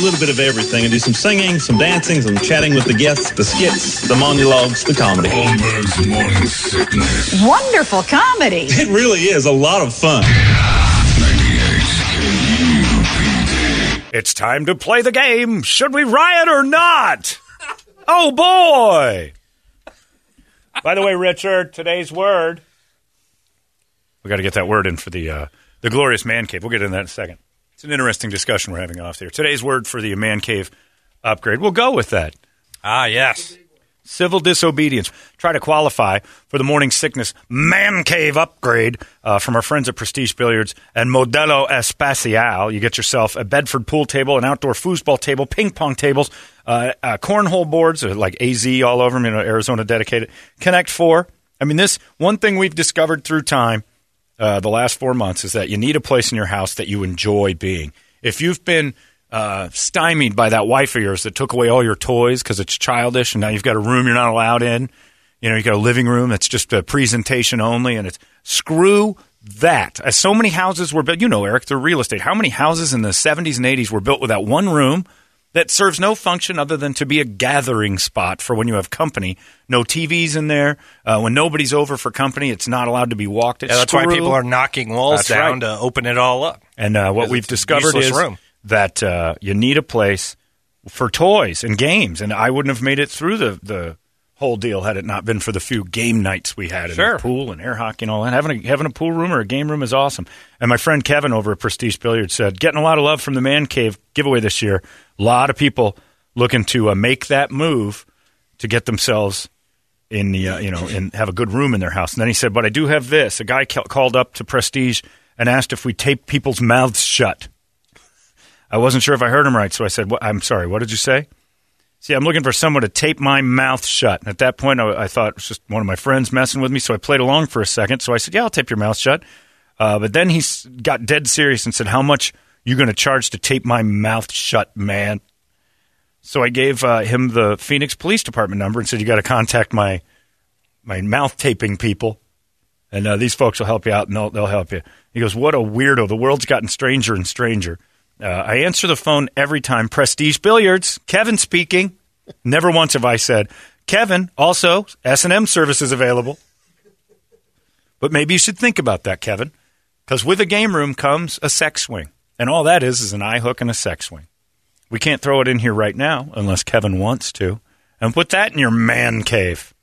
a little bit of everything. I do some singing, some dancing, some chatting with the guests, the skits, the monologues, the comedy. Holmberg's Morning Sickness. Wonderful comedy. It really is a lot of fun. 98 It's time to play the game. Should we riot or not? Oh, boy. By the way, Richard, today's word. We got to get that word in for the glorious man cave. We'll get into that in a second. It's an interesting discussion we're having off there. Today's word for the man cave upgrade. We'll go with that. Ah, yes. Civil disobedience. Try to qualify for the morning sickness man cave upgrade from our friends at Prestige Billiards and Modelo Espacial. You get yourself a Bedford pool table, an outdoor foosball table, ping pong tables, cornhole boards, like AZ all over them, Arizona dedicated. Connect 4. I mean, this one thing we've discovered through time the last 4 months is that you need a place in your house that you enjoy being. If you've been stymied by that wife of yours that took away all your toys because it's childish, and now you've got a room you're not allowed in. You've got a living room that's just a presentation only, and it's screw that. As so many houses were built, Eric, they're real estate. How many houses in the 70s and 80s were built with that one room that serves no function other than to be a gathering spot for when you have company? No TVs in there. When nobody's over for company, it's not allowed to be walked. Yeah, that's why people are knocking walls down to open it all up. And what we've discovered is that you need a place for toys and games. And I wouldn't have made it through the whole deal had it not been for the few game nights we had in the pool and air hockey and all that. Having a pool room or a game room is awesome. And my friend Kevin over at Prestige Billiards said, getting a lot of love from the Man Cave giveaway this year. A lot of people looking to make that move to get themselves in the and have a good room in their house. And then he said, but I do have this. A guy called up to Prestige and asked if we tape people's mouths shut. I wasn't sure if I heard him right, so I said, I'm sorry, what did you say? See, I'm looking for someone to tape my mouth shut. And at that point, I thought it was just one of my friends messing with me, so I played along for a second. So I said, yeah, I'll tape your mouth shut. But then he got dead serious and said, how much you going to charge to tape my mouth shut, man? So I gave him the Phoenix Police Department number and said, you got to contact my mouth taping people. And these folks will help you out, and they'll help you. He goes, what a weirdo. The world's gotten stranger and stranger. I answer the phone every time. Prestige Billiards, Kevin speaking. Never once have I said, Kevin, also S&M services available. But maybe you should think about that, Kevin, because with a game room comes a sex swing. And all that is an eye hook and a sex swing. We can't throw it in here right now unless Kevin wants to. And put that in your man cave.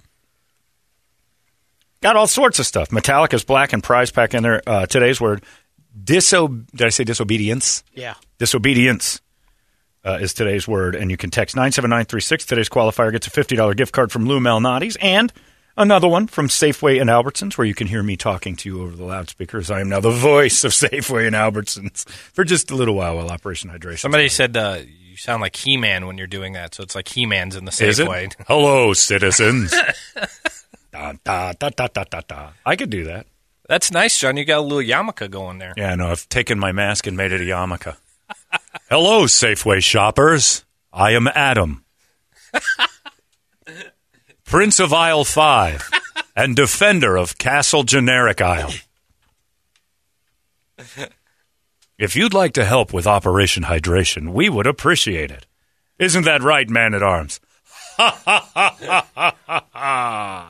Got all sorts of stuff. Metallica's Black and prize pack in there. Today's word. Did I say disobedience? Yeah. Disobedience is today's word, and you can text 97936. Today's qualifier gets a $50 gift card from Lou Malnati's, and another one from Safeway and Albertsons, where you can hear me talking to you over the loudspeakers. I am now the voice of Safeway and Albertsons for just a little while Operation Hydration. Somebody said you sound like He-Man when you're doing that, so it's like He-Man's in the Safeway. Is it? Hello, citizens. Da, da, da, da, da, da, da. I could do that. That's nice, John. You got a little yarmulke going there. Yeah, no, I've taken my mask and made it a yarmulke. Hello, Safeway shoppers. I am Adam, Prince of Aisle 5 and defender of Castle Generic Aisle. If you'd like to help with Operation Hydration, we would appreciate it. Isn't that right, Man-at-Arms? Ha, ha, ha, ha, ha, ha.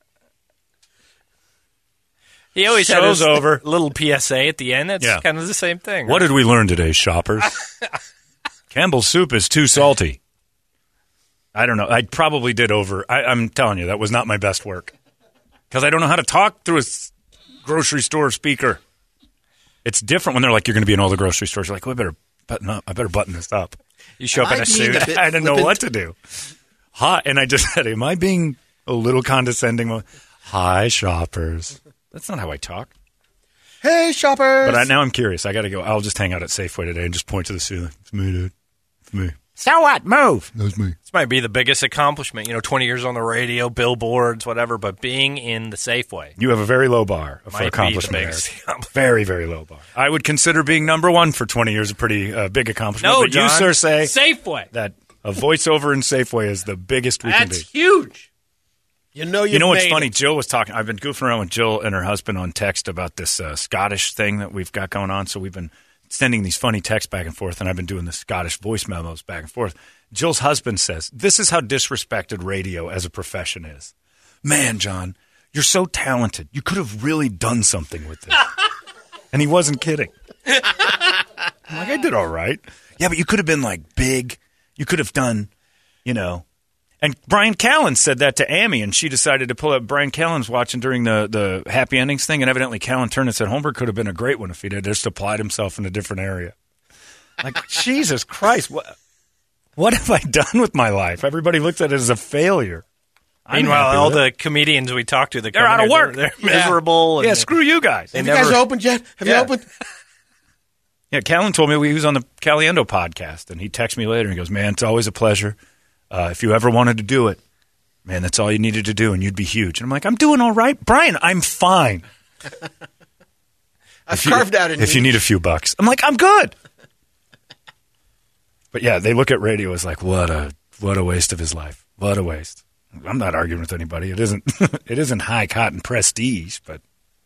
He always Show's had over. Little PSA at the end. That's kind of the same thing. Right? What did we learn today, shoppers? Campbell's soup is too salty. I don't know. I probably did I'm telling you, that was not my best work. Because I don't know how to talk through a grocery store speaker. It's different when they're like, you're going to be in all the grocery stores. You're like, well, I better button up. I better button this up. You show up in a suit. I didn't know what to do. Hi, and I just said, am I being a little condescending? Hi, shoppers. That's not how I talk. Hey, shoppers. But now I'm curious. I got to go. I'll just hang out at Safeway today and just point to the ceiling. It's me, dude. It's me. So what? Move. That's me. This might be the biggest accomplishment. 20 years on the radio, billboards, whatever, but being in the Safeway. You have a very low bar for accomplishment. Very, very low bar. I would consider being number one for 20 years a pretty big accomplishment. No, but John, you, sir, say Safeway. That a voiceover in Safeway is the biggest we can be. That's huge. You know what's funny? Jill was talking. I've been goofing around with Jill and her husband on text about this Scottish thing that we've got going on. So we've been sending these funny texts back and forth, and I've been doing the Scottish voice memos back and forth. Jill's husband says, this is how disrespected radio as a profession is. Man, John, you're so talented. You could have really done something with this. And he wasn't kidding. I'm like, I did all right. Yeah, but you could have been like big. You could have done, And Brian Callen said that to Amy, and she decided to pull up. Brian Callen's watching during the happy endings thing, and evidently Callen turned and said, Holmberg could have been a great one if he'd just applied himself in a different area. Like, Jesus Christ, what have I done with my life? Everybody looks at it as a failure. Meanwhile, all the comedians we talk to, they're out of work. They're miserable. Yeah, screw you guys. Have you guys opened yet? Have you opened? Yeah, Callen told me he was on the Caliendo podcast, and he texted me later and he goes, man, it's always a pleasure. If you ever wanted to do it, man, that's all you needed to do, and you'd be huge. And I'm like, I'm doing all right. Brian, I'm fine. I've carved out a niche. If you need a few bucks. I'm like, I'm good. But yeah, they look at radio as like, what a waste of his life. What a waste. I'm not arguing with anybody. It isn't high cotton prestige, but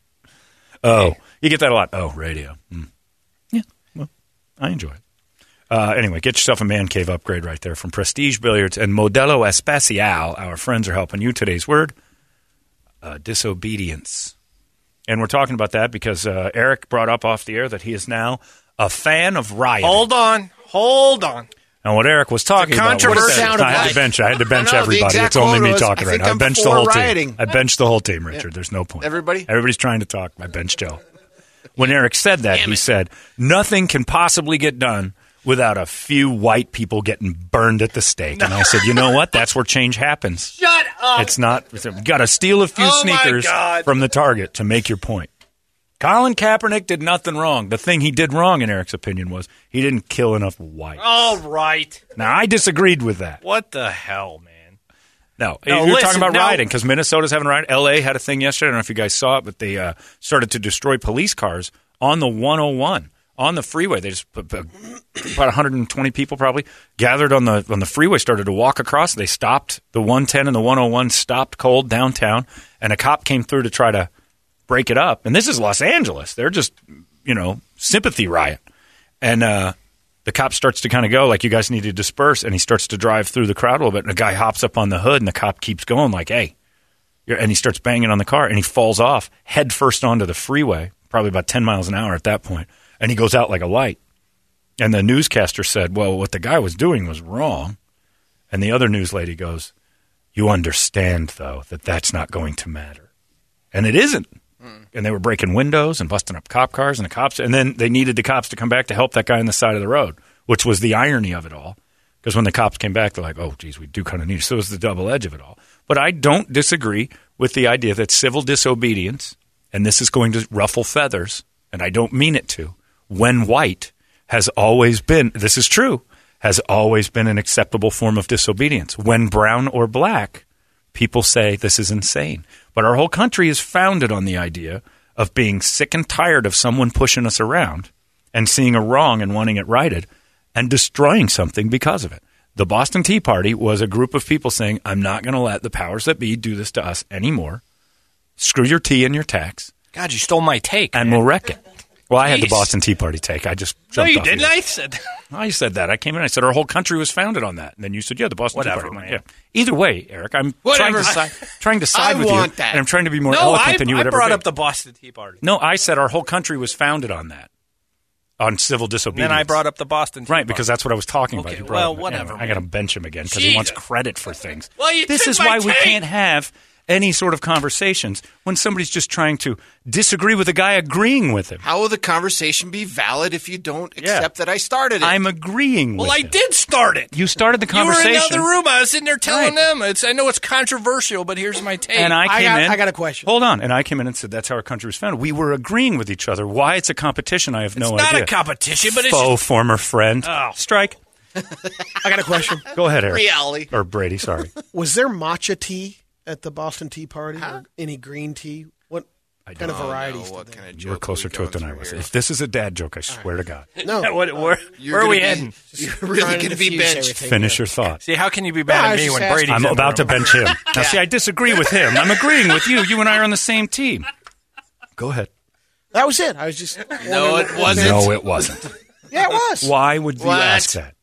you get that a lot. Oh, radio. Yeah, well, I enjoy it. Anyway, get yourself a man cave upgrade right there from Prestige Billiards and Modelo Especial. Our friends are helping you. Today's word, disobedience. And we're talking about that because Eric brought up off the air that he is now a fan of rioting. Hold on. And what Eric was talking about was I had to bench everybody. It's only me talking right now. I benched the whole team. I benched the whole team, Richard. There's no point. Everybody's trying to talk. I benched Joe. When Eric said that, he said, nothing can possibly get done without a few white people getting burned at the stake. And I said, you know what? That's where change happens. Shut up. It's not. You got to steal a few sneakers from the Target to make your point. Colin Kaepernick did nothing wrong. The thing he did wrong, in Eric's opinion, was he didn't kill enough whites. All right. Now, I disagreed with that. What the hell, man? No, you're talking about rioting because Minnesota's having a riot. L.A. had a thing yesterday. I don't know if you guys saw it, but they started to destroy police cars on the 101. On the freeway, they just put about 120 people probably gathered on the freeway, started to walk across. They stopped the 110 and the 101, stopped cold downtown, and a cop came through to try to break it up. And this is Los Angeles. They're just, sympathy riot. And the cop starts to kind of go like, you guys need to disperse. And he starts to drive through the crowd a little bit. And a guy hops up on the hood, and the cop keeps going like, hey. And he starts banging on the car, and he falls off head first onto the freeway, probably about 10 miles an hour at that point. And he goes out like a light. And the newscaster said, well, what the guy was doing was wrong. And the other news lady goes, you understand, though, that that's not going to matter. And it isn't. And they were breaking windows and busting up cop cars and the cops. And then they needed the cops to come back to help that guy on the side of the road, which was the irony of it all. Because when the cops came back, they're like, oh, geez, we do kind of need it. So it was the double edge of it all. But I don't disagree with the idea that civil disobedience, and this is going to ruffle feathers, and I don't mean it to, when white has always been, this is true, has always been an acceptable form of disobedience. When brown or black, people say this is insane. But our whole country is founded on the idea of being sick and tired of someone pushing us around and seeing a wrong and wanting it righted and destroying something because of it. The Boston Tea Party was a group of people saying, I'm not going to let the powers that be do this to us anymore. Screw your tea and your tax. God, you stole my take. And we'll wreck it. Well, I had the Boston Tea Party take. I just jumped off. No, you didn't. I said I said that. I came in. I said our whole country was founded on that. And then you said, yeah, the Boston Tea Party. Man. Yeah. Either way, Eric, I'm trying to side with you. And I'm trying to be more eloquent than you would ever be. I brought up the Boston Tea Party. No, I said our whole country was founded on that, on civil disobedience. Then I brought up the Boston Tea Party. Right, because that's what I was talking about. Okay, well, whatever. I got to bench him again because he wants credit for things. Well, this is why we can't have any sort of conversations when somebody's just trying to disagree with a guy agreeing with him. How will the conversation be valid if you don't accept that I started it? I'm agreeing with him. Well, I did start it. You started the conversation. You were in the other room. I was sitting there telling them. I know it's controversial, but here's my take. And I got a question. Hold on. And I came in and said that's how our country was founded. We were agreeing with each other. Why it's a competition, I have no idea. It's not a competition, but it's just... former friend. Oh. Strike. I got a question. Go ahead, Eric. Reality. Or Brady, sorry. Was there matcha tea at the Boston Tea Party or any green tea? What kind of varieties? You were closer to it than I was. Here. If this is a dad joke, I swear to God. No. Where are we heading? You're really going to be benched. Finish your thought. See, how can you be mad at me when Brady's I'm about to bench him. Now, see, I disagree with him. I'm agreeing with you. You and I are on the same team. Go ahead. That was it. I was just No, it wasn't. No, it wasn't. Yeah, it was. Why would you What? ask that?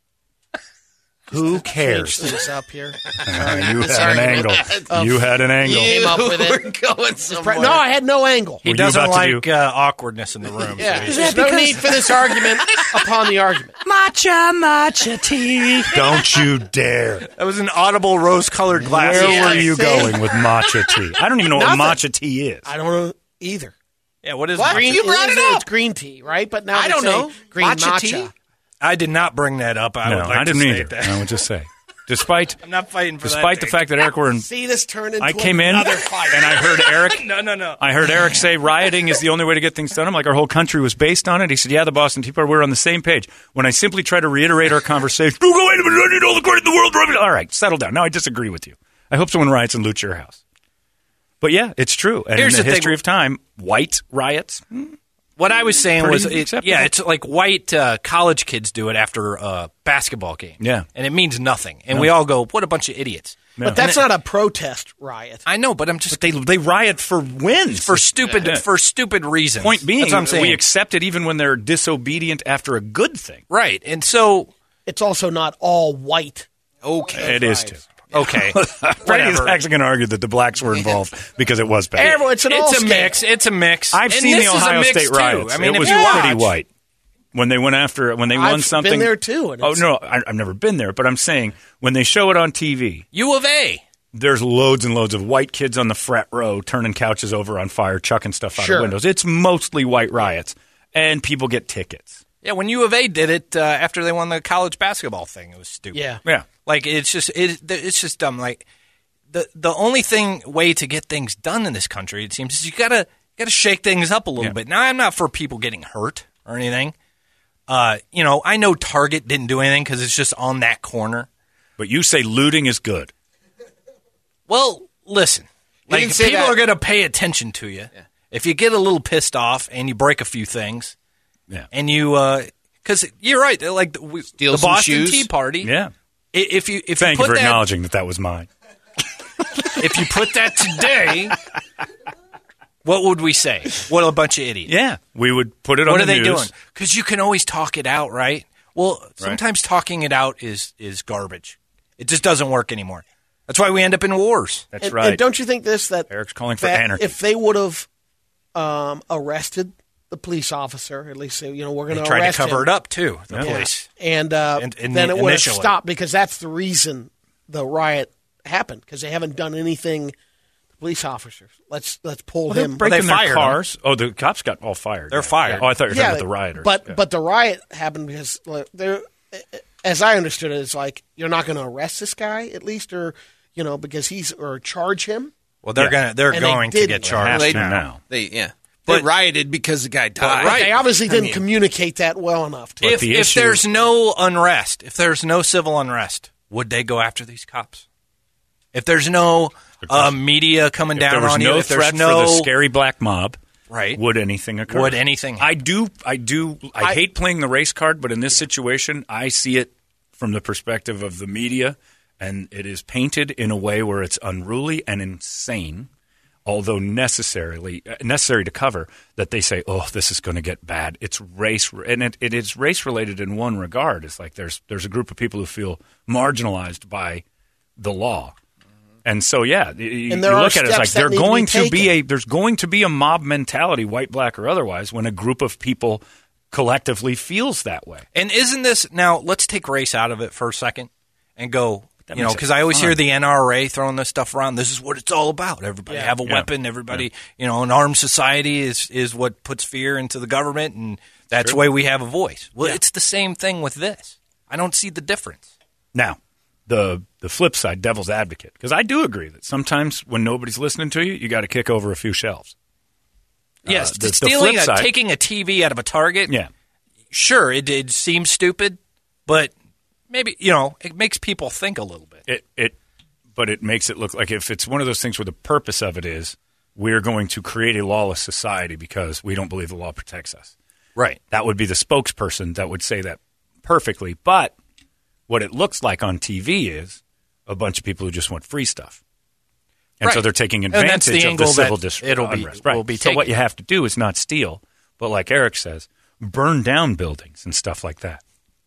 Who cares? Change things up here. You had an angle. You had an angle. You Came up with it. were going somewhere. No, I had no angle. He Were you doesn't about to like awkwardness in the room. Yeah, so there's no need for this argument upon the argument. matcha tea. Don't you dare. That was an audible rose-colored glasses. Where were you see? going with matcha tea? I don't even know what Nothing. matcha tea is. I don't know either. Yeah, what is What? green? You brought it up. It's green tea, right? But now I they don't say know. green Matcha tea? I did not bring that up. I would like I didn't to either. state that. I would just say. Despite I'm not fighting for that. despite the Dave. fact that Eric were in, See this turn into I came in another fight. and I heard Eric. No. I heard Eric say rioting is the only way to get things done. I'm like, our whole country was based on it. He said, yeah, the Boston Tea Party, we're on the same page. When I simply try to reiterate our conversation, don't go in, I need all the credit in the world. All right, settle down. Now I disagree with you. I hope someone riots and loots your house. But yeah, it's true. And Here's in the the thing. history of time, white riots, What I was saying was, Pretty acceptable. yeah, it's like white college kids do it after a basketball game. Yeah. And it means nothing. And we all go, what a bunch of idiots. But that's not a protest riot. I know, but I'm just they riot for wins. for stupid reasons. Point being, that's what I'm saying. we accept it even when they're disobedient after a good thing. Right. And so, It's also not all white. Okay. It is too. okay. Freddie is Whatever. actually going to argue that the blacks were involved because it was bad. Everyone, it's an all It's a mix. It's a mix. I've And seen this the is a Ohio mix, State too. riots. I mean, it if was you pretty watch- white when they went after when they won I've something. been there too. And Oh it's, no, I've never been there, but I'm saying when they show it on TV, U of A. there's loads and loads of white kids on the frat row turning couches over on fire, chucking stuff out Sure. of windows. It's mostly white riots, and people get tickets. Yeah, when U of A did it after they won the college basketball thing, it was stupid. Yeah. Yeah. Like it's just dumb. Like the only way to get things done in this country, it seems, is you gotta shake things up a little Yeah. bit. Now, I'm not for people getting hurt or anything. I know Target didn't do anything because it's just on that corner. But you say looting is good. Well, listen, like didn't say people that. are going to pay attention to you. Yeah. If you get a little pissed off and you break a few things, Yeah. and you because you're right, like the Steal some Boston shoes? Tea Party. Yeah. If you Thank you put for that, acknowledging that was mine. if you put that today, what would we say? What a bunch of idiots. Yeah. We would put it on What the are they news. doing? Because you can always talk it out, right? Well, sometimes talking it out is garbage. It just doesn't work anymore. That's why we end up in wars. That's and, right. And don't you think that Eric's calling for that anarchy. if they would have arrested the police officer, at least say, we're going They to tried to arrest cover him, it up too. The Yeah. police. and And then it would have initially. stopped because that's the reason the riot happened because they haven't done anything. The police officers, let's pull They're him. breaking They their fired cars. Oh, the cops got all fired. They're fired. Oh, I thought you were talking about the rioters. But the riot happened because they're, as I understood it, it's like you're not going to arrest this guy at least, or because or charge him. Well, they're Yeah. going And going they to did. get charged Have They- to now. They But- rioted because the guy died. right. They obviously didn't communicate that well enough. To If the if issue- there's no unrest, if there's no civil unrest, would they go after these cops? If there's no media coming If down there was on no you, if threat there's no for the scary black mob, right, would anything occur? Would anything happen? I hate playing the race card, but in this situation, I see it from the perspective of the media, and it is painted in a way where it's unruly and insane, although necessary to cover, that they say, oh, this is going to get bad. It's race, and it is race-related in one regard. It's like there's a group of people who feel marginalized by the law. And so, yeah, you And there are look at it, it's like steps that there's going to be a mob mentality, white, black, or otherwise, when a group of people collectively feels that way. And isn't this now? Let's take race out of it for a second and go. makes it Because I always hear fun. the NRA throwing this stuff around. This is what it's all about. Everybody have a weapon. Everybody, an armed society is what puts fear into the government, and that's why we have a voice. Well, it's the same thing with this. I don't see the difference. Now, the flip side, devil's advocate, because I do agree that sometimes when nobody's listening to you, you got to kick over a few shelves. Yes, the stealing, flip side- taking a TV out of a Target. Yeah. Sure, it seems stupid, but maybe it makes people think a little bit. But it makes it look like if it's one of those things where the purpose of it is we're going to create a lawless society because we don't believe the law protects us. Right. That would be the spokesperson that would say that perfectly. But what it looks like on TV is a bunch of people who just want free stuff. And so Right. theying taking And that's advantage the of the angle civil that unrest. will be Right. will be So what taken. you have to do is not steal. but like Eric says, burn down buildings and stuff like that.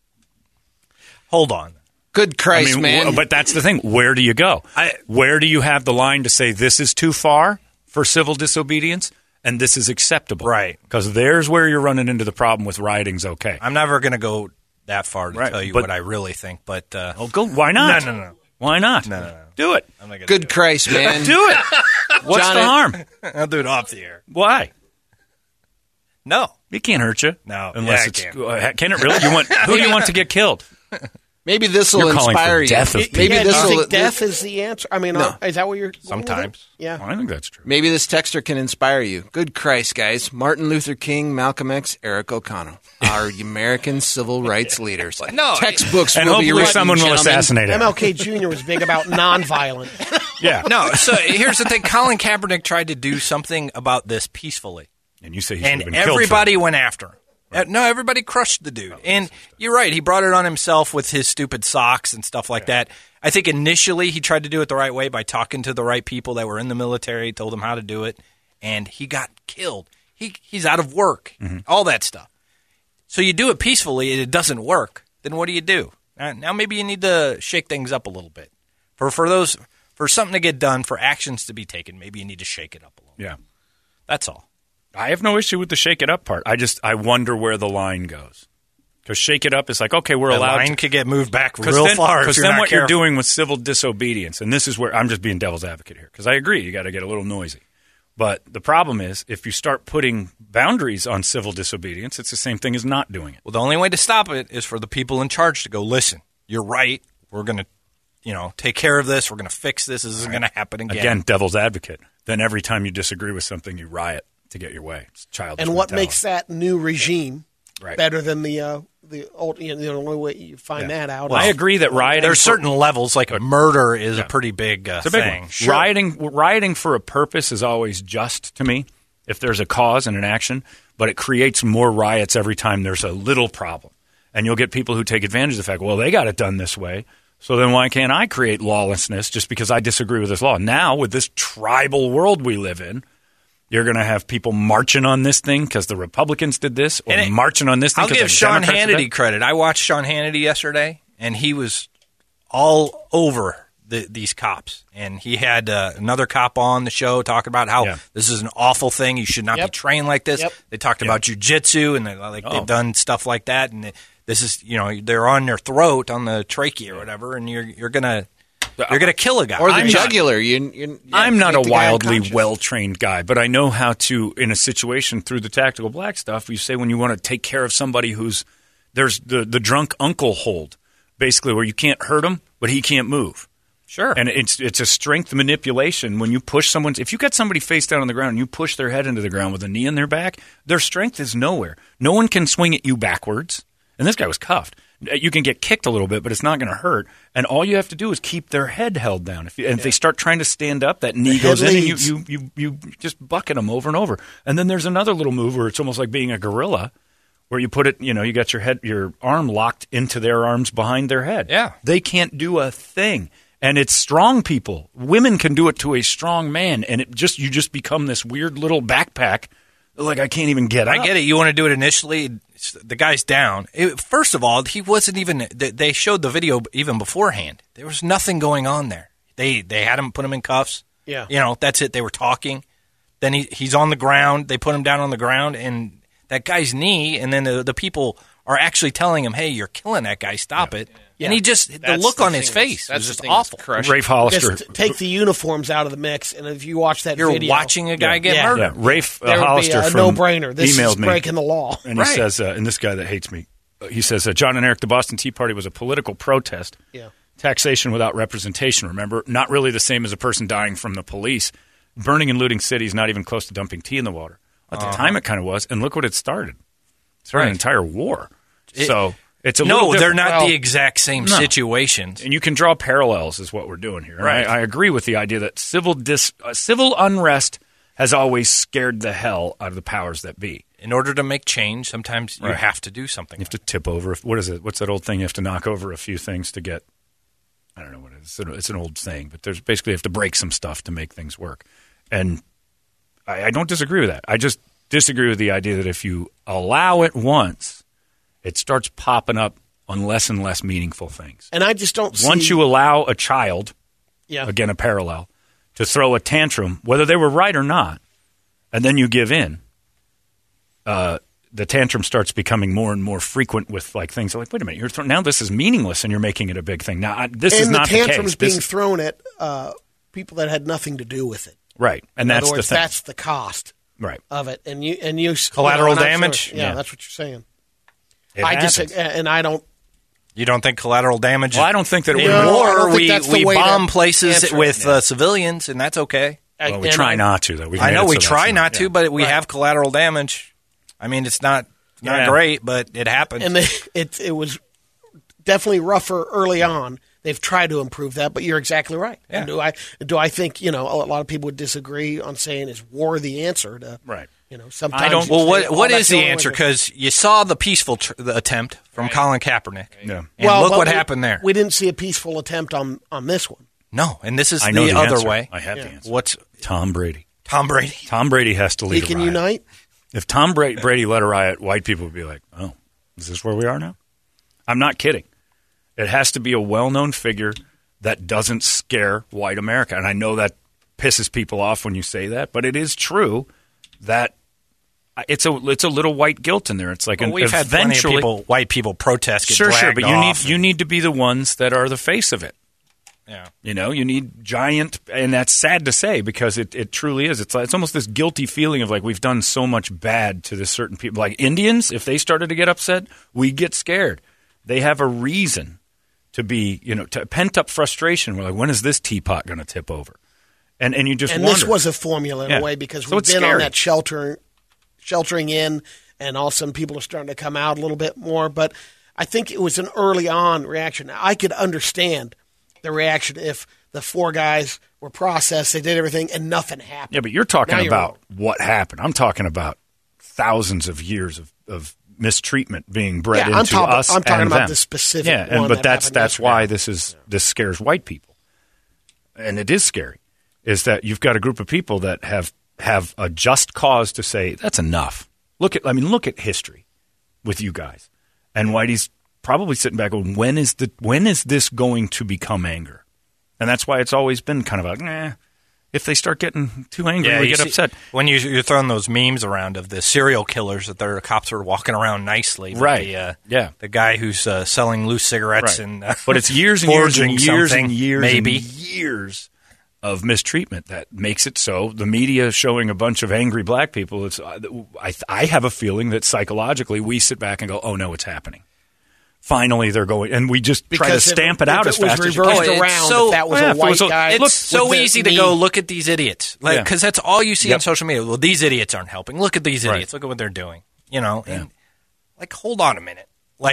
Hold on. Good Christ, man. But that's the thing. Where do you go? Where do you have the line to say this is too far for civil disobedience and this is acceptable? Right. Because there's where you're running into the problem with rioting's okay. I'm never going to go that far to tell you what I really think, but go. Why not? No. Why not? No. Do it. I'm not gonna Good Christ, man. Do it. What's John, the harm? I'll do it off the air. Why? No. It can't hurt you. No. Unless Yeah, it's can it really? Who do you want to get killed? Maybe this will You're calling inspire for you. death of Maybe Yeah, this do you will. think death is the answer? I mean, No. is that what you're going with it? Sometimes. Yeah. I think that's true. Maybe this texter can inspire you. Good Christ, guys. Martin Luther King, Malcolm X, Eric O'Connell, our American civil rights leaders. No. Textbooks And will be hopefully written, someone will gentlemen. assassinate him. MLK Jr. was big about nonviolent. Yeah. No, so here's the thing. Colin Kaepernick tried to do something about this peacefully. And you say he should have And been killed for everybody it. went after him. No, everybody crushed the dude. And you're right. He brought it on himself with his stupid socks and stuff like that. I think initially he tried to do it the right way by talking to the right people that were in the military, told him how to do it, and he got killed. He's out of work, all that stuff. So you do it peacefully and it doesn't work. Then what do? Now maybe you need to shake things up a little bit. For something to get done, for actions to be taken, maybe you need to shake it up a little. Yeah. That's all. I have no issue with the shake it up part. I wonder where the line goes. Because shake it up is like, okay, we're The allowed line to. could get moved back real far. Because Because then what you're doing with civil disobedience, and this is where I'm just being devil's advocate here, because I agree, you got to get a little noisy. But the problem is, if you start putting boundaries on civil disobedience, it's the same thing as not doing it. Well, the only way to stop it is for the people in charge to go, listen, you're right. We're going to, take care of this. We're going to fix this. This isn't going to happen again. Again, devil's advocate. Then every time you disagree with something, you riot to get your way. It's childish And what mentality. makes that new regime Right. better than the old? The only way you find that out. Well, I agree that rioting. There's certain levels, like murder is a pretty big It's a big thing. one. Sure. Rioting for a purpose is always just to me, if there's a cause and an action, but it creates more riots every time there's a little problem. And you'll get people who take advantage of the fact, well, they got it done this way, so then why can't I create lawlessness just because I disagree with this law? Now, with this tribal world we live in, you're going to have people marching on this thing because the Republicans did this, or marching on this thing I'll because give the Sean Democrats did Hannity that. credit. I watched Sean Hannity yesterday, and he was all over these cops. And he had another cop on the show talking about how this is an awful thing. You should not be trained like this. Yep. They talked about jiu-jitsu, and they've done stuff like that. And this is, they're on their throat, on the trachea or whatever, and you're gonna kill a guy. Or the jugular. I'm not a make the guy wildly unconscious. well-trained guy, but I know how to, in a situation through the tactical black stuff, you say when you want to take care of somebody there's the drunk uncle hold, basically, where you can't hurt him, but he can't move. Sure. And it's a strength manipulation. When you push if you got somebody face down on the ground and you push their head into the ground with a knee in their back, their strength is nowhere. No one can swing at you backwards. And this guy was cuffed. You can get kicked a little bit, but it's not going to hurt. And all you have to do is keep their head held down. If they start trying to stand up, that knee goes in, and you just bucket them over and over. And then there's another little move where it's almost like being a gorilla, where you put it, you got your arm locked into their arms behind their head. Yeah. They can't do a thing. And it's strong people. Women can do it to a strong man, and you just become this weird little backpack. Like, I can't even get up. I get it. You want to do it initially. The guy's down. First of all, he wasn't even. They showed the video even beforehand. There was nothing going on there. They had him, put him in cuffs. Yeah. That's it. They were talking. Then he's on the ground. They put him down on the ground, and that guy's knee. And then the people are actually telling him, "Hey, you're killing that guy. Stop it." Yeah. And the look on his face was just awful. Rafe Hollister. Just take the uniforms out of the mix, and if you watch that You're video, watching a guy get murdered. Yeah. Rafe there would be Hollister a from no-brainer. This emailed is me. breaking the law. And he says, and this guy that hates me, he says, John and Eric, the Boston Tea Party was a political protest. Yeah. Taxation without representation, remember? Not really the same as a person dying from the police. Burning and looting cities, not even close to dumping tea in the water. At the time, it kind of was, and look what it started. It started an entire war. It's a little they're different. not the exact same situations. And you can draw parallels is what we're doing here. Right. I agree with the idea that civil unrest has always scared the hell out of the powers that be. In order to make change, sometimes you have to do something. You have to tip over. What is it? What's that old thing? You have to knock over a few things to get. I don't know what it is. It's an old saying, but there's basically you have to break some stuff to make things work. And I don't disagree with that. I just disagree with the idea that if you allow it once, it starts popping up on less and less meaningful things. And I just don't see... Once you allow a child, again, a parallel, to throw a tantrum, whether they were right or not, and then you give in, the tantrum starts becoming more and more frequent with like things like, wait a minute, now this is meaningless and you're making it a big thing. Now, this is not the case. And the tantrum's being thrown at people that had nothing to do with it. Right, and that's the thing. That's the cost of it. And you collateral damage? Yeah, that's what you're saying. I don't... You don't think collateral damage? Well, I don't think that it would. Or we bomb places with civilians, and that's okay. Well, we try not to, though. I know we try not to, but we have collateral damage. I mean, it's not great, but it happens. And it was definitely rougher early on. They've tried to improve that, but you're exactly right. Yeah. And do I think a lot of people would disagree on saying is war the answer to right? Sometimes I don't. Well, what is the answer? Because you saw the peaceful attempt from Colin Kaepernick. Yeah. And look what happened there. We didn't see a peaceful attempt on this one. No, and this is the other way. I have the answer. What's Tom Brady? Tom Brady has to lead he can a riot. unite? If Tom Brady led a riot, white people would be like, oh, is this where we are now? I'm not kidding. It has to be a well-known figure that doesn't scare white America. And I know that pisses people off when you say that, but it is true that it's a little white guilt in there. It's like we've had plenty of white people protest, get dragged but off. you need to be the ones that are the face of it. Yeah, you need giant, and that's sad to say because it truly is. It's almost this guilty feeling of like we've done so much bad to this certain people. Like Indians, if they started to get upset, we get scared. They have a reason to be, to pent up frustration. We're like, when is this teapot going to tip over? And you just wonder. This was a formula in a way because we've been on that sheltering in, and all of a sudden people are starting to come out a little bit more. But I think it was an early on reaction. I could understand the reaction if the four guys were processed, they did everything, and nothing happened. Yeah, but you're talking about what happened. I'm talking about thousands of years of mistreatment being bred into us. I'm talking about them. the specific one. But that's why this scares white people, and it is scary. Is that you've got a group of people that have a just cause to say that's enough. Look at history with you guys, and Whitey's probably sitting back going, when is this going to become anger? And that's why it's always been kind of a if they start getting too angry, we get upset. When you're throwing those memes around of the serial killers that their cops are walking around nicely, right? The guy who's selling loose cigarettes and but it's years and years and years and years, maybe years of mistreatment that makes it so. The media showing a bunch of angry black people. I have a feeling that psychologically we sit back and go, "Oh no, it's happening." Finally, they're going, and we just try to stamp it out as fast as you can. If that was a white guy, it's so easy to go look at these idiots, because that's all you see on social media. Well, these idiots aren't helping. Look at these idiots. Look at what they're doing. And hold on a minute.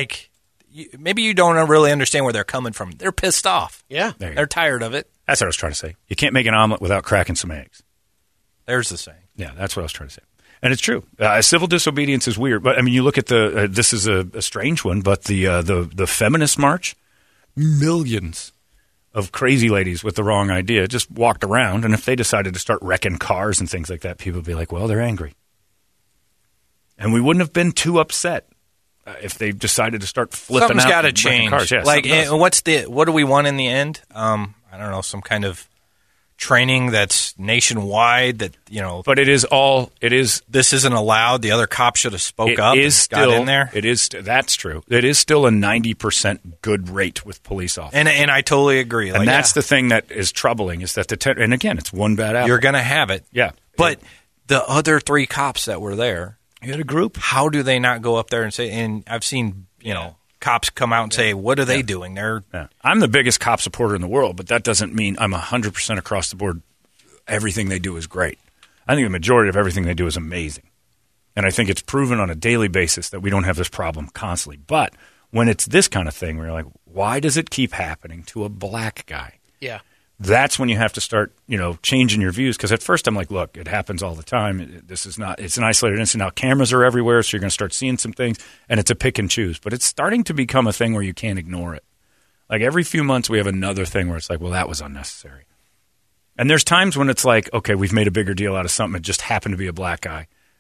Maybe you don't really understand where they're coming from. They're pissed off. Yeah, they're tired of it. That's what I was trying to say. You can't make an omelet without cracking some eggs. There's the saying. Yeah, that's what I was trying to say. And it's true. Civil disobedience is weird. But, you look at this is a strange one, but the feminist march, millions of crazy ladies with the wrong idea just walked around. And if they decided to start wrecking cars and things like that, people would be like, well, they're angry. And we wouldn't have been too upset if they decided to start flipping Something's out. Something's got to change. Yeah, what do we want in the end? I don't know, some kind of training that's nationwide But it is. This isn't allowed. The other cop should have spoke up and got in there. It is. That's true. It is still a 90% good rate with police officers. And I totally agree. And that's the thing that is troubling is that and again, it's one bad apple. You're going to have it. Yeah. But the other three cops that were there, you had a group. How do they not go up there and say, and I've seen, cops come out and say, what are they doing? I'm the biggest cop supporter in the world, but that doesn't mean I'm 100% across the board. Everything they do is great. I think the majority of everything they do is amazing. And I think it's proven on a daily basis that we don't have this problem constantly. But when it's this kind of thing where you're like, why does it keep happening to a black guy? Yeah. That's when you have to start, changing your views. Because at first I'm like, look, it happens all the time. It's an isolated incident. Now cameras are everywhere, so you're going to start seeing some things, and it's a pick and choose. But it's starting to become a thing where you can't ignore it. Like every few months we have another thing where it's like, well, that was unnecessary. And there's times when it's like, okay, we've made a bigger deal out of something. It just happened to be a black guy.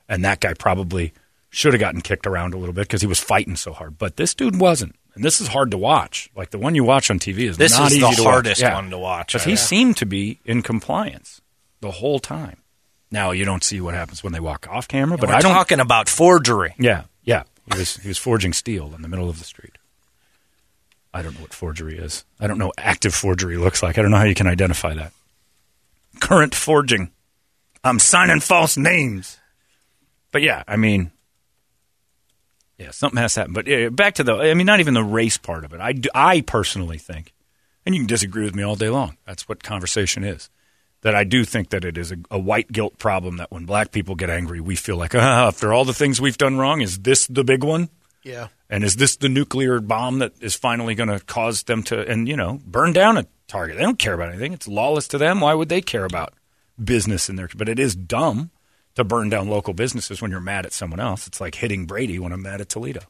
And that guy probably should have gotten kicked around a little bit because he was fighting so hard. But this dude wasn't. And this is hard to watch. Like the one you watch on TV is not easy to watch. This is the hardest one to watch. Because he seemed to be in compliance the whole time. Now, you don't see what happens when they walk off camera. But we're talking about forgery. Yeah. He was forging steel in the middle of the street. I don't know what forgery is. I don't know what active forgery looks like. I don't know how you can identify that. Current forging. I'm signing false names. But yeah, I mean, yeah, something has to happen. But back to not even the race part of it. I personally think, and you can disagree with me all day long. That's what conversation is. That I do think that it is a white guilt problem that when black people get angry, we feel like, after all the things we've done wrong, is this the big one? Yeah. And is this the nuclear bomb that is finally going to cause them to, burn down a target? They don't care about anything. It's lawless to them. Why would they care about business in there? But it is dumb to burn down local businesses when you're mad at someone else. It's like hitting Brady when I'm mad at Toledo.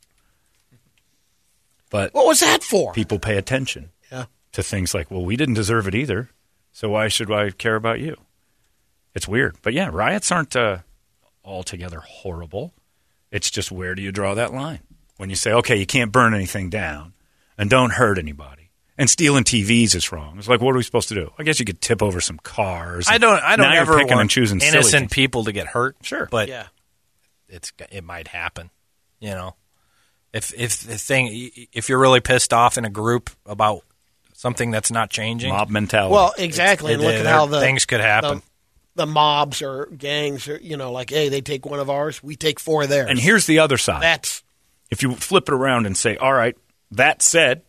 But what was that for? People pay attention to things like, well, we didn't deserve it either, so why should I care about you? It's weird. But yeah, riots aren't altogether horrible. It's just, where do you draw that line? When you say, okay, you can't burn anything down and don't hurt anybody, and stealing TVs is wrong. It's like, what are we supposed to do? I guess you could tip over some cars. I don't ever picking want and choosing innocent people to get hurt. Sure, but it might happen. If you're really pissed off in a group about something that's not changing, mob mentality. Well, exactly. And look at how things could happen. The mobs or gangs are, like, hey, they take one of ours, we take 4 of theirs. And here's the other side. If you flip it around and say, all right, that said,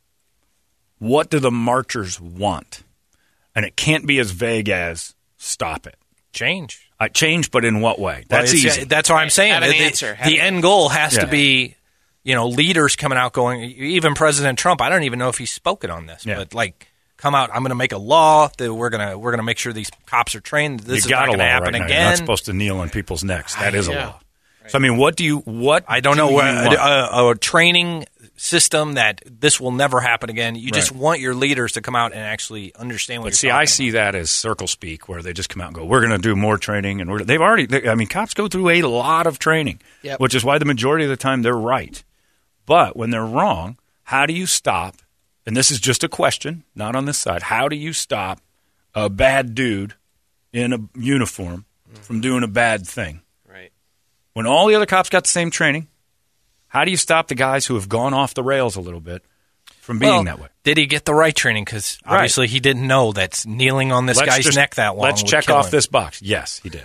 what do the marchers want? And it can't be as vague as stop it. Change. Change, but in what way? That's easy. That's what I'm saying. The end goal has to be, leaders coming out going, even President Trump, I don't even know if he's spoken on this, but come out, I'm going to make a law that we're going to make sure these cops are trained. This is not going to happen again. You're not supposed to kneel on people's necks. That is a law. Right. So, I mean, I don't know, a training system that this will never happen again. You just want your leaders to come out and actually understand what you're talking about. I see that as circle speak, where they just come out and go, we're going to do more training. And cops go through a lot of training, which is why the majority of the time they're right. But when they're wrong, how do you stop? And this is just a question, not on this side. How do you stop a bad dude in a uniform from doing a bad thing? Right. When all the other cops got the same training, how do you stop the guys who have gone off the rails a little bit from being that way? Did he get the right training? Because obviously he didn't know that kneeling on this guy's neck that long. Let's check off this box. Yes, he did.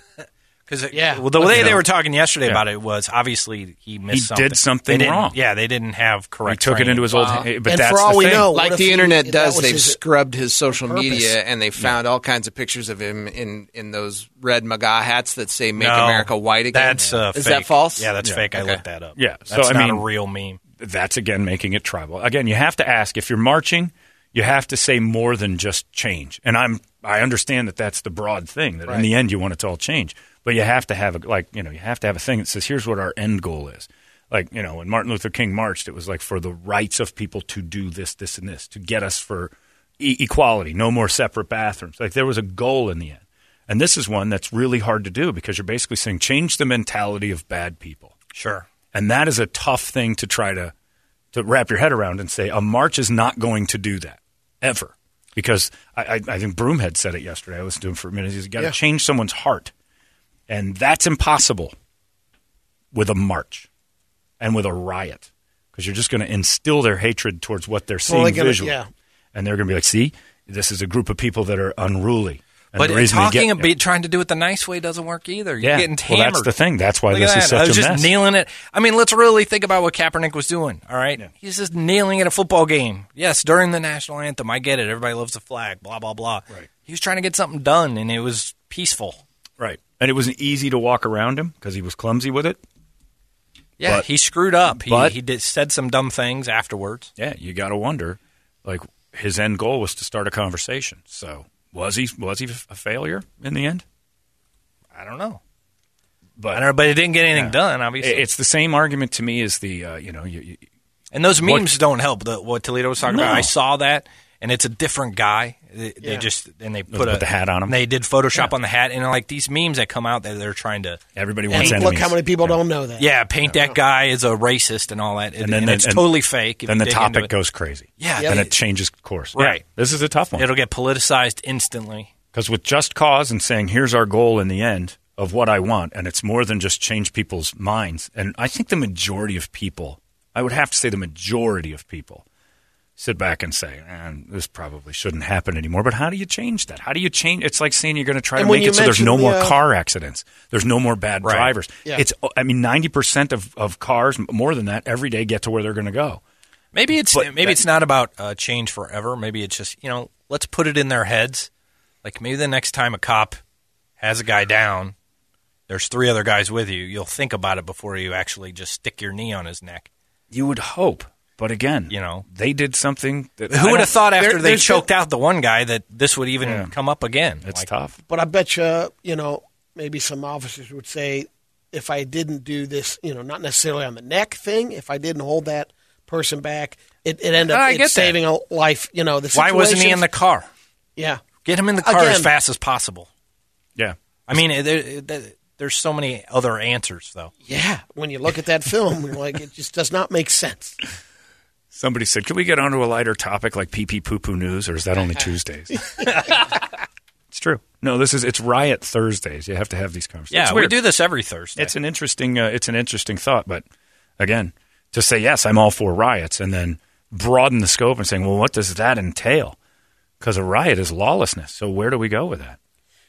The way they were talking yesterday about it was obviously he missed something. He did something wrong. Yeah, they didn't have correct training. He took it into his old but and that's for all we know, like the internet does, they've scrubbed his social media and they found all kinds of pictures of him in those red MAGA hats that say "Make America White Again." That's is that false? Yeah, that's fake. I looked that up. Yeah, that's not a real meme. That's again making it tribal. Again, you have to ask if you're marching. You have to say more than just change. And I understand that that's the broad thing, that in the end you want it to all change. But you have to have you have to have a thing that says, here's what our end goal is. Like, when Martin Luther King marched, it was like for the rights of people to do this, this, and this, to get us for equality, no more separate bathrooms. Like, there was a goal in the end. And this is one that's really hard to do because you're basically saying change the mentality of bad people. Sure. And that is a tough thing to try to wrap your head around and say a march is not going to do that. Ever. Because I think Broomhead said it yesterday. I listened to him for a minute. He's got to change someone's heart. And that's impossible with a march and with a riot. Because you're just going to instill their hatred towards what they're seeing visually. And they're going to be like, see, this is a group of people that are unruly. And but trying to do it the nice way doesn't work either. You're getting hammered. Well, that's the thing. That's why this is such a mess. I was just nailing it. I mean, let's really think about what Kaepernick was doing, all right? Yeah. He's just nailing it at a football game. Yes, during the national anthem, I get it. Everybody loves the flag, blah, blah, blah. Right. He was trying to get something done, and it was peaceful. Right. And it wasn't easy to walk around him because he was clumsy with it. Yeah, he screwed up. He said some dumb things afterwards. Yeah, you got to wonder, like, his end goal was to start a conversation, so... Was he a failure in the end? I don't know. But he didn't get anything done, obviously. It's the same argument to me as the, and those memes don't help, what Toledo was talking about. I saw that, and it's a different guy. They put the hat on him. They did Photoshop on the hat, and like these memes that come out that they're trying to. Everybody wants and enemies. Look how many people don't know that. Yeah, paint that guy as a racist and all that, and it's totally fake. Then the topic goes crazy. Yeah, and it changes course. Right, yeah, this is a tough one. It'll get politicized instantly. Because with just cause and saying here's our goal in the end of what I want, and it's more than just change people's minds. And I think the majority of people, I would have to say the majority of people, sit back and say, this probably shouldn't happen anymore. But how do you change that? How do you change? It's like saying you're going to try to make it so there's no more car accidents. There's no more bad drivers. Yeah. 90% of cars, more than that, every day get to where they're going to go. Maybe it's not about change forever. Maybe it's just, let's put it in their heads. Like maybe the next time a cop has a guy down, there's 3 other guys with you. You'll think about it before you actually just stick your knee on his neck. You would hope. But again, they did something that... Who would have thought after they choked out the one guy that this would even come up again? It's tough. But I bet you, maybe some officers would say, if I didn't do this, not necessarily on the neck thing, if I didn't hold that person back, it ended up saving a life. Why wasn't he in the car? Yeah. Get him in the car as fast as possible. Yeah. I mean, there's so many other answers, though. Yeah. When you look at that film, you're like, it just does not make sense. Somebody said, "Can we get onto a lighter topic like pee-pee poo-poo news, or is that only Tuesdays?" It's true. No, it's Riot Thursdays. You have to have these conversations. Yeah, we do this every Thursday. It's an interesting thought, but again, to say yes, I'm all for riots, and then broaden the scope and saying, well, what does that entail? Because a riot is lawlessness. So where do we go with that?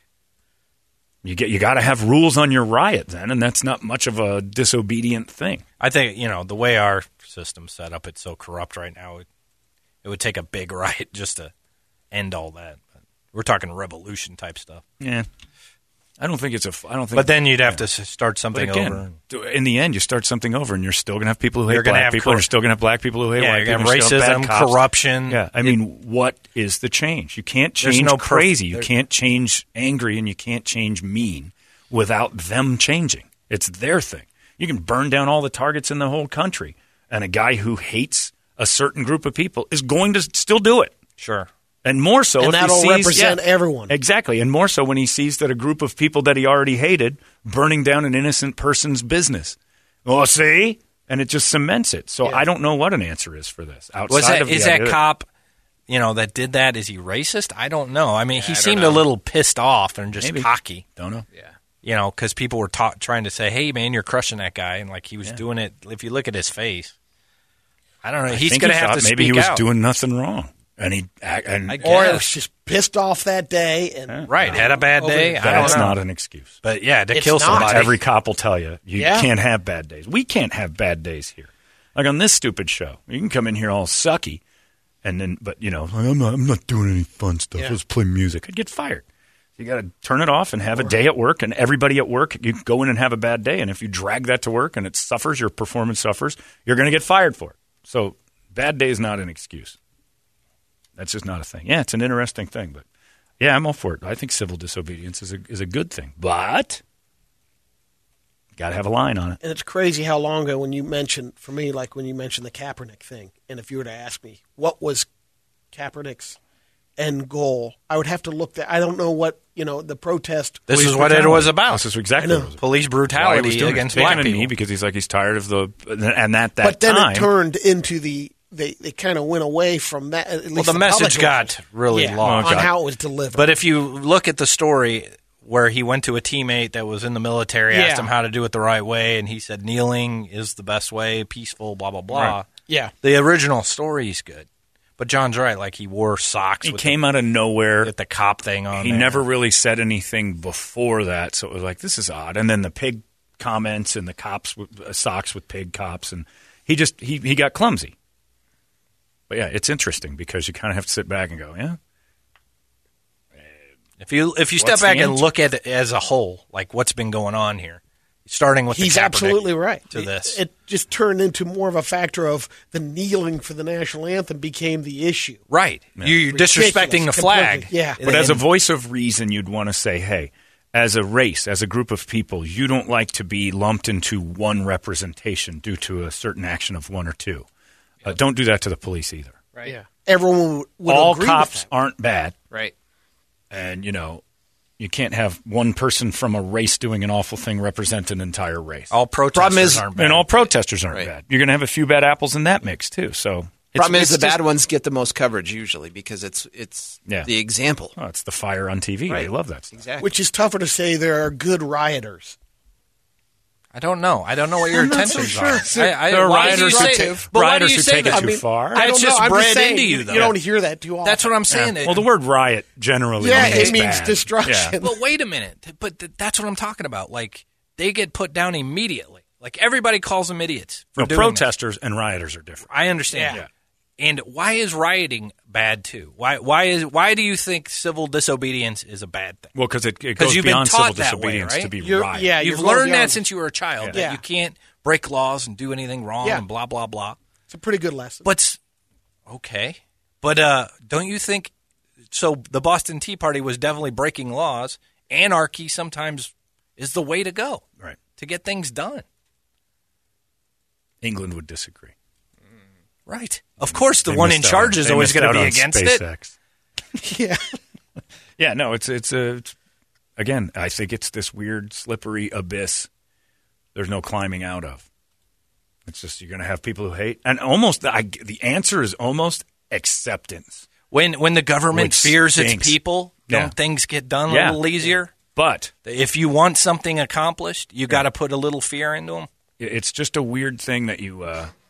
You got to have rules on your riot then, and that's not much of a disobedient thing. I think the way our system's set up, it's so corrupt right now. It would take a big riot just to end all that. But we're talking revolution type stuff. Yeah, I don't think it's But then you'd have to start something over. In the end, you start something over, and you're still going to have people who hate black people. You're still going to have black people who hate white people. Racism, corruption. Yeah, I mean, what is the change? You can't change crazy. You can't change angry, and you can't change mean without them changing. It's their thing. You can burn down all the targets in the whole country, and a guy who hates a certain group of people is going to still do it. Sure. And more so and if that'll he sees, represent everyone. Exactly. And more so when he sees that a group of people that he already hated burning down an innocent person's business. Oh, see? And it just cements it. So I don't know what an answer is for this. Is that cop, that did that, is he racist? I don't know. I mean, he seemed a little pissed off and just cocky. Don't know. Yeah. Because people were trying to say, hey, man, you're crushing that guy. And like he was doing it. If you look at his face, I don't know. He's going to have to speak out. Maybe he was doing nothing wrong. Or he was just pissed off that day. And had a bad day. That's not an excuse. But to kill somebody. Every cop will tell you, can't have bad days. We can't have bad days here. Like on this stupid show. You can come in here all sucky, and then, but I'm not doing any fun stuff. Let's play music. I'd get fired. You got to turn it off and have a day at work, and everybody at work, you go in and have a bad day, and if you drag that to work and it suffers, your performance suffers, you're going to get fired for it. So bad day is not an excuse. That's just not a thing. Yeah, it's an interesting thing, but I'm all for it. I think civil disobedience is a good thing, but got to have a line on it. And it's crazy how long ago when you mentioned the Kaepernick thing, and if you were to ask me what was Kaepernick's end goal, I would have to look there. I don't know what the protest. This is what it was about. This is exactly what it was about. Police brutality against black people. Because he's tired of But then it turned into They kind of went away from that. At least the message got really long on how it was delivered. But if you look at the story where he went to a teammate that was in the military, asked him how to do it the right way, and he said kneeling is the best way, peaceful, blah, blah, blah. Right. Yeah. The original story is good. But John's right. Like he wore socks. He came out of nowhere. With the cop thing on He never really said anything before that, so it was like, this is odd. And then the pig comments and the cops with socks with pig cops, and he got clumsy. But it's interesting because you kind of have to sit back and go, If you step back and look at it as a whole, like what's been going on here, starting with he's absolutely right. To this, it just turned into more of a factor of the kneeling for the national anthem became the issue. Right, you're disrespecting the flag. Completely. Yeah, but as a voice of reason, you'd want to say, hey, as a race, as a group of people, you don't like to be lumped into one representation due to a certain action of one or two. Don't do that to the police either. Right. Yeah. everyone would all agree cops with that. aren't bad. Right. And, you can't have one person from a race doing an awful thing represent an entire race. All protesters aren't bad. And all protesters aren't bad. You're going to have a few bad apples in that mix, too. So Problem is the bad ones get the most coverage usually because it's the example. Oh, it's the fire on TV. Right. They love that stuff. Exactly. Which is tougher to say there are good rioters. I don't know what your intentions are. There are rioters who take it too far. That's just bred into you, though. You don't hear that too often. That's what I'm saying. Well, the word riot generally it means bad. destruction. Yeah. But wait a minute. But that's what I'm talking about. Like, they get put down immediately. Like, everybody calls them idiots for doing protesters and rioters are different. I understand. Yeah. And why is rioting bad too? Why do you think civil disobedience is a bad thing? Well, because it goes beyond civil disobedience way, right? to be riot. Yeah, you've learned that since you were a child that you can't break laws and do anything wrong and blah blah blah. It's a pretty good lesson. But don't you think? So the Boston Tea Party was definitely breaking laws. Anarchy sometimes is the way to go, right? To get things done. England would disagree. Right. Of course, the one in charge is always going to be against SpaceX. it. Yeah. Yeah, no, it's again, I think it's this weird, slippery abyss there's no climbing out of. It's just you're going to have people who hate. And almost, the answer is almost acceptance. When the government fears its people, don't things get done a little easier? But if you want something accomplished, you got to put a little fear into them. It's just a weird thing that you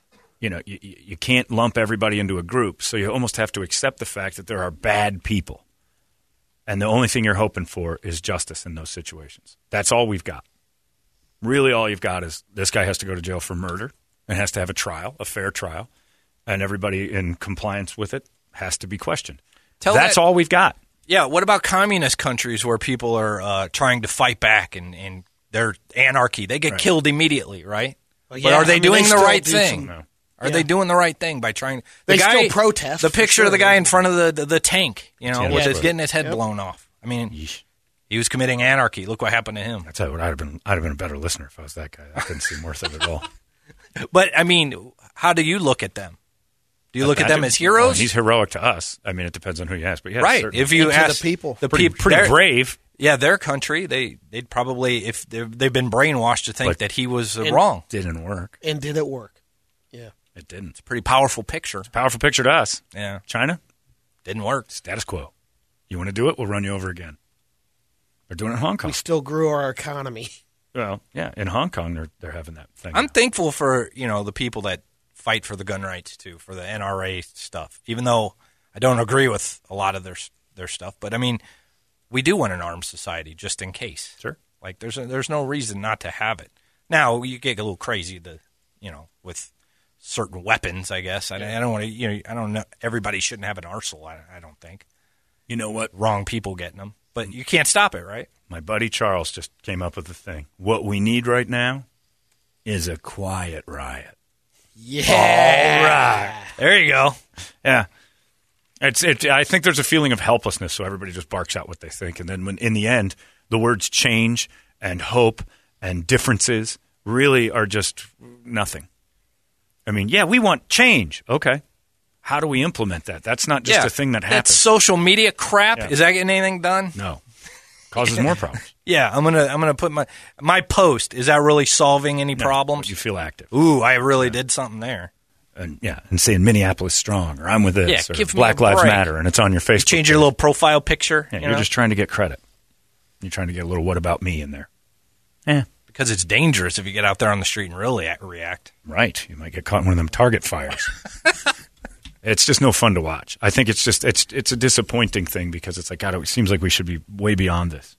can't lump everybody into a group, so you almost have to accept the fact that there are bad people. And the only thing you're hoping for is justice in those situations. That's all we've got. Really all you've got is this guy has to go to jail for murder and has to have a trial, a fair trial, and everybody in compliance with it has to be questioned. That's all we've got. Yeah, what about communist countries where people are trying to fight back and they're anarchy? They get killed immediately, right? Well, but are they doing the right thing? Are they doing the right thing by trying? They still protest. The picture of the guy in front of the tank, with getting his head blown off. I mean, he was committing anarchy. Look what happened to him. That's how I'd have been a better listener if I was that guy. I couldn't seem worth it at all. But I mean, how do you look at them? Do you look at them as heroes? Well, he's heroic to us. I mean, it depends on who you ask, but right. Certainly. If you ask the people, pretty brave. Yeah, their country, they'd probably, if they've been brainwashed to think that he was wrong. Didn't work. And did it work? Yeah. It didn't. It's a pretty powerful picture. It's a powerful picture to us. Yeah. China? Didn't work. Status quo. You want to do it? We'll run you over again. They're doing it in Hong Kong. We still grew our economy. Well, yeah. In Hong Kong, they're having that thing. I'm thankful for, the people that fight for the gun rights, too, for the NRA stuff, even though I don't agree with a lot of their stuff. But, I mean, we do want an armed society just in case. Sure. Like, there's no reason not to have it. Now, you get a little crazy, with certain weapons, I guess. I don't want to, I don't know. Everybody shouldn't have an arsenal, I don't think. You know what? Wrong people getting them. But you can't stop it, right? My buddy Charles just came up with a thing. What we need right now is a quiet riot. Yeah. All right. There you go. Yeah. I think there's a feeling of helplessness, so everybody just barks out what they think. And then when in the end, the words change and hope and differences really are just nothing. I mean, we want change. Okay. How do we implement that? That's not just a thing that happens. That's social media crap. Yeah. Is that getting anything done? No. Causes more problems. Yeah, I'm gonna put my post. Is that really solving any problems? You feel active. Ooh, I really did something there. And saying Minneapolis strong, or I'm with this, or give Black Lives Matter, and it's on your Facebook. You change your little profile picture. Yeah, you're just trying to get credit. You're trying to get a little "what about me" in there. Yeah. Because it's dangerous if you get out there on the street and really react. Right. You might get caught in one of them target fires. It's just no fun to watch. I think it's a disappointing thing because it's like, God, it seems like we should be way beyond this.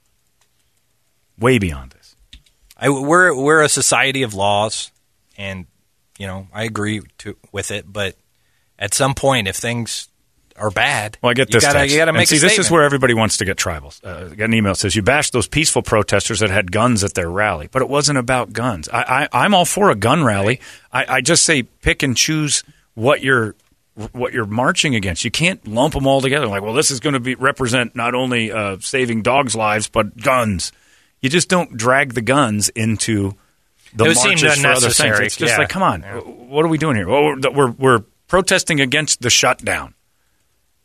Way beyond this. We're a society of laws, and, I agree with it. But at some point, if things are bad, well, I get this you got to make a statement. This is where everybody wants to get tribals. I got an email that says, you bashed those peaceful protesters that had guns at their rally. But it wasn't about guns. I'm all for a gun rally. I just say pick and choose what you're marching against. You can't lump them all together. Like, well, this is going to represent not only saving dogs' lives, but guns. You just don't drag the guns into the marches for other things. It's just like, come on, what are we doing here? Well, we're protesting against the shutdown.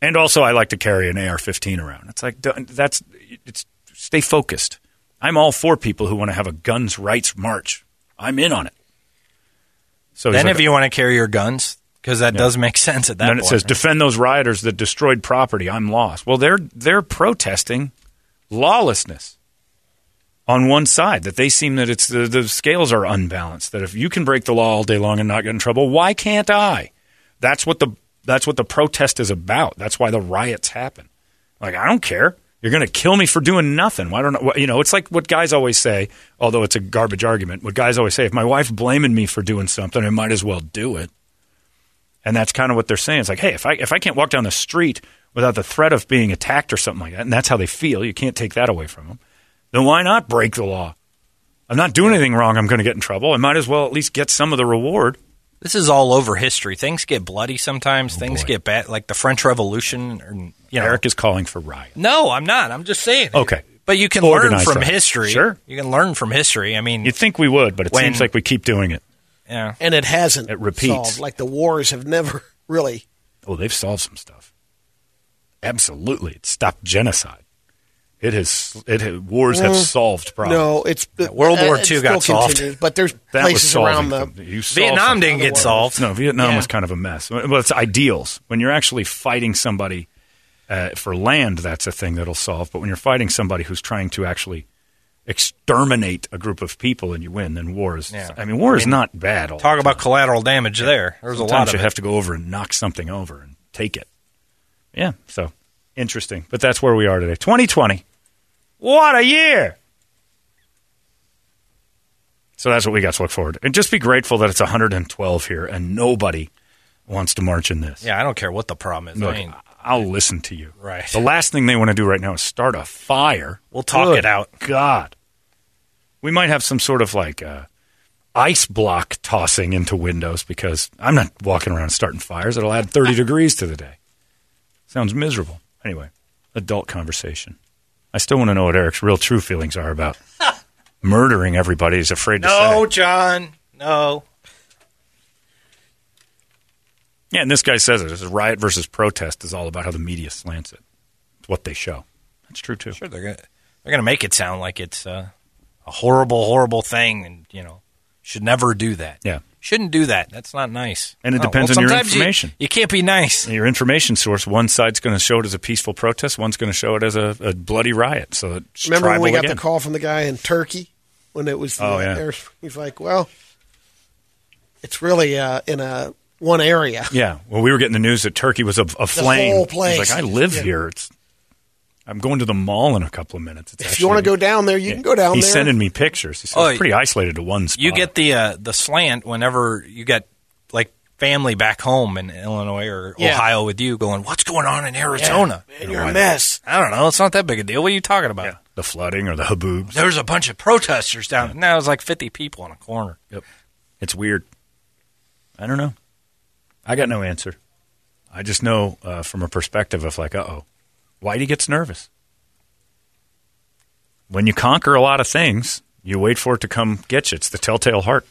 And also, I like to carry an AR-15 around. It's like stay focused. I'm all for people who want to have a guns rights march. I'm in on it. So then, if you want to carry your guns, because that does make sense at that point. And then it says, defend those rioters that destroyed property. I'm lost. Well, they're protesting lawlessness on one side, that they seem that it's the scales are unbalanced, that if you can break the law all day long and not get in trouble, why can't I? That's what the protest is about. That's why the riots happen. Like, I don't care. You're going to kill me for doing nothing. Why don't I, it's like what guys always say, although it's a garbage argument. What guys always say, if my wife's blaming me for doing something, I might as well do it. And that's kind of what they're saying. It's like, hey, if I can't walk down the street without the threat of being attacked or something like that, and that's how they feel, you can't take that away from them, then why not break the law? I'm not doing anything wrong. I'm going to get in trouble. I might as well at least get some of the reward. This is all over history. Things get bloody sometimes. Things get bad, like the French Revolution. Eric is calling for riot. No, I'm not. I'm just saying. Okay. But you can learn from history. Sure. You can learn from history. I mean, you'd think we would, but it seems like we keep doing it. Yeah. And it hasn't. It repeats. Solved. Like the wars have never really. Oh, they've solved some stuff. Absolutely. It stopped genocide. Wars have solved problems. No, it's World War II got solved, but there's places around the Vietnam didn't get solved. No, Vietnam was kind of a mess. Well, it's ideals. When you're actually fighting somebody for land, that's a thing that'll solve. But when you're fighting somebody who's trying to actually exterminate a group of people and you win, then war is. Yeah. I mean, war is not bad. Talk about collateral damage there. There's Sometimes a lot of you have to go over and knock something over and take it. Yeah, so interesting. But that's where we are today. 2020. What a year! So that's what we got to look forward to. And just be grateful that it's 112 here and nobody wants to march in this. Yeah, I don't care what the problem is. Look, I'll listen to you. Right. The last thing they want to do right now is start a fire. We'll talk it out. God. We might have some sort of ice block tossing into windows because I'm not walking around starting fires. It'll add 30 degrees to the day. Sounds miserable. Anyway, adult conversation. I still want to know what Eric's real true feelings are about murdering everybody he's afraid to say. No, John. No. Yeah, and this guy says it. This is riot versus protest is all about how the media slants it. It's what they show. That's true, too. Sure, they're gonna make it sound like it's a horrible, horrible thing and, should never do that. Yeah. Shouldn't do that. That's not nice. And it depends on your information. You can't be nice. Your information source, one side's going to show it as a peaceful protest, one's going to show it as a bloody riot. So it's remember when we got the call from the guy in Turkey when it was he's like, well, it's really in one area. Yeah. Well, we were getting the news that Turkey was aflame. The whole place. He's like, I live here. I'm going to the mall in a couple of minutes. If you want to go down there, you can go down there. He's sending me pictures. He says it's pretty isolated to one spot. You get the slant whenever you get family back home in Illinois or Ohio with you going, what's going on in Arizona? Yeah. Man, you're a mess. I don't know. It's not that big a deal. What are you talking about? Yeah. The flooding or the haboobs. There's a bunch of protesters down there. Now it's 50 people on a corner. Yep. It's weird. I don't know. I got no answer. I just know from a perspective of Whitey gets nervous. When you conquer a lot of things, you wait for it to come get you. It's the telltale heart.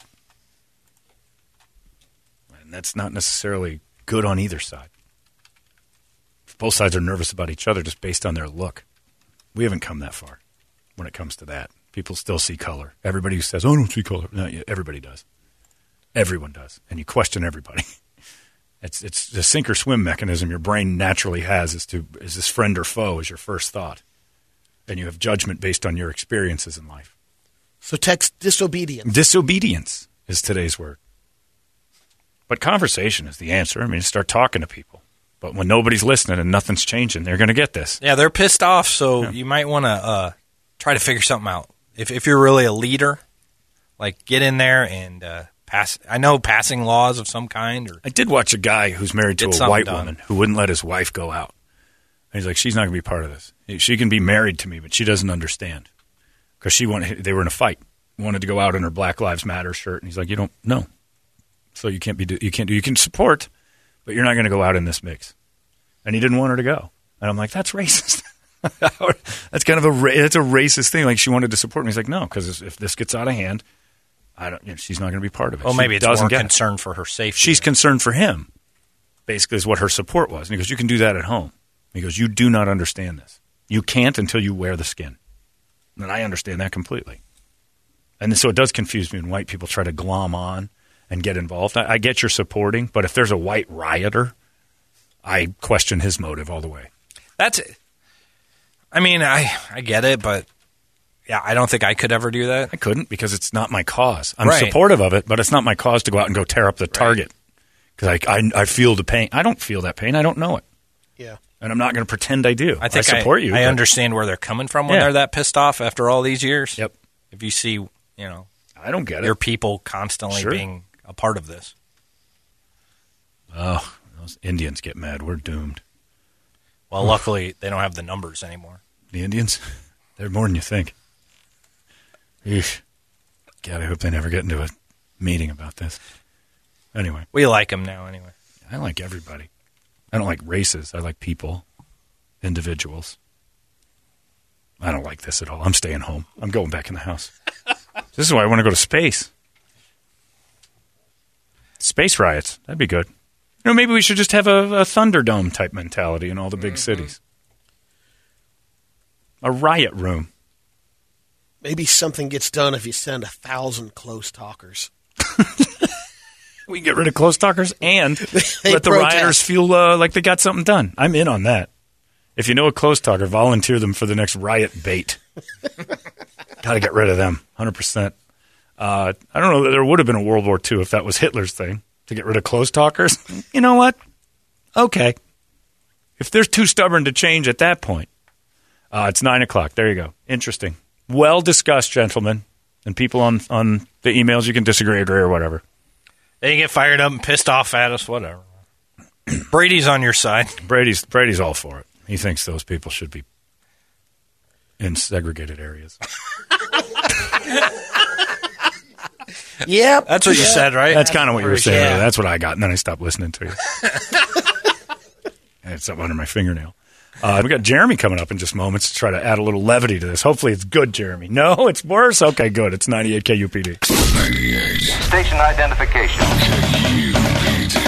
And that's not necessarily good on either side. Both sides are nervous about each other just based on their look. We haven't come that far when it comes to that. People still see color. Everybody who says, I don't see color. No, everybody does. Everyone does. And you question everybody. It's the sink or swim mechanism your brain naturally has is this friend or foe is your first thought. And you have judgment based on your experiences in life. So text disobedience. Disobedience is today's word. But conversation is the answer. I mean, start talking to people. But when nobody's listening and nothing's changing, they're going to get this. Yeah, they're pissed off, so you might want to try to figure something out. If you're really a leader, get in there and passing laws of some kind. I did watch a guy who's married to a white woman who wouldn't let his wife go out. And he's like, she's not going to be part of this. She can be married to me, but she doesn't understand. Because they were in a fight. Wanted to go out in her Black Lives Matter shirt. And he's like, you don't know. So you can support, but you're not going to go out in this mix. And he didn't want her to go. And I'm like, that's racist. That's kind of it's a racist thing. She wanted to support me. He's like, no, because if this gets out of hand, she's not going to be part of it. Well, maybe it's more concerned for her safety. She's concerned for him, basically, is what her support was. And he goes, you can do that at home. He goes, you do not understand this. You can't until you wear the skin. And I understand that completely. And so it does confuse me when white people try to glom on and get involved. I get your supporting, but if there's a white rioter, I question his motive all the way. That's it. I mean, I get it, but yeah, I don't think I could ever do that. I couldn't because it's not my cause. I'm supportive of it, but it's not my cause to go out and go tear up the Target because I feel the pain. I don't feel that pain. I don't know it. Yeah. And I'm not going to pretend I do. I think I support you. I understand where they're coming from when they're that pissed off after all these years. Yep. If you see, I don't get your people constantly being a part of this. Oh, those Indians get mad. We're doomed. Well, luckily, they don't have the numbers anymore. The Indians? They're more than you think. Eesh. God, I hope they never get into a meeting about this. Anyway. We like them now anyway. I like everybody. I don't like races. I like people, individuals. I don't like this at all. I'm staying home. I'm going back in the house. This is why I want to go to space. Space riots. That'd be good. Maybe we should just have a Thunderdome type mentality in all the big cities. A riot room. Maybe something gets done if you send 1,000 close talkers. We can get rid of close talkers and let the rioters feel like they got something done. I'm in on that. If you know a close talker, volunteer them for the next riot bait. Got to get rid of them, 100%. I don't know that there would have been a World War II if that was Hitler's thing, to get rid of close talkers. You know what? Okay. If they're too stubborn to change at that point. It's 9 o'clock. There you go. Interesting. Well discussed, gentlemen. And people on the emails, you can disagree, agree, or whatever. They get fired up and pissed off at us, whatever. Brady's on your side. Brady's all for it. He thinks those people should be in segregated areas. Yep. That's what you said, right? That's kind of what you were saying. Yeah. That's what I got, and then I stopped listening to you. I had something under my fingernail. We got Jeremy coming up in just moments to try to add a little levity to this. Hopefully it's good, Jeremy. No, it's worse? Okay, good. It's 98 KUPD. 98. Station identification. KUPD.